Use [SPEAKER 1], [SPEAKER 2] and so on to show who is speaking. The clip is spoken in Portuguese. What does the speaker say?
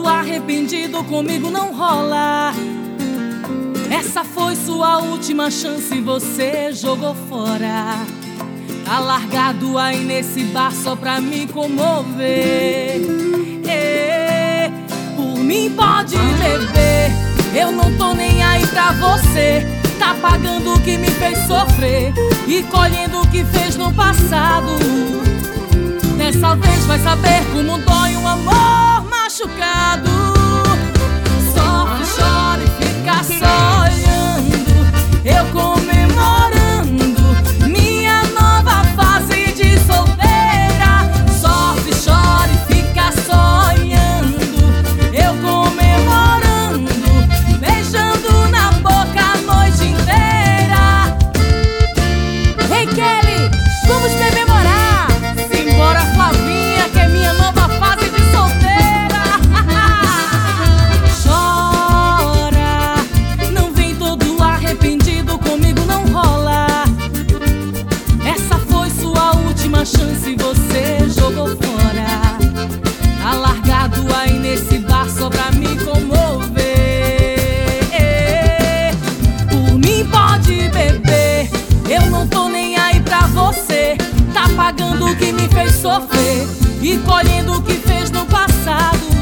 [SPEAKER 1] todo arrependido, comigo não rola. Essa foi sua última chance, você jogou fora. Tá largado aí nesse bar só pra me comover. Por mim pode beber, eu não tô nem aí pra você. Tá pagando o que me fez sofrer e colhendo o que fez no passado. Dessa vez vai saber como dói um amor machucado. Sofre, chora e fica só olhando, eu comemorando minha nova fase de solteira. Sofre, chora e fica só olhando, eu comemorando, beijando na boca a noite inteira. Hey Kelly, vamos comemorar! Simbora Flavinha, que é minha nova fase de solteira. Chora, não vem todo arrependido, comigo não rola. Essa foi sua última chance, você jogou fora. Tá largado aí nesse bar só pra me comover. Por mim pode beber, eu não tô nem aí pra você. Tá pagando o que me fez sofrer e colhendo o que fez no passado.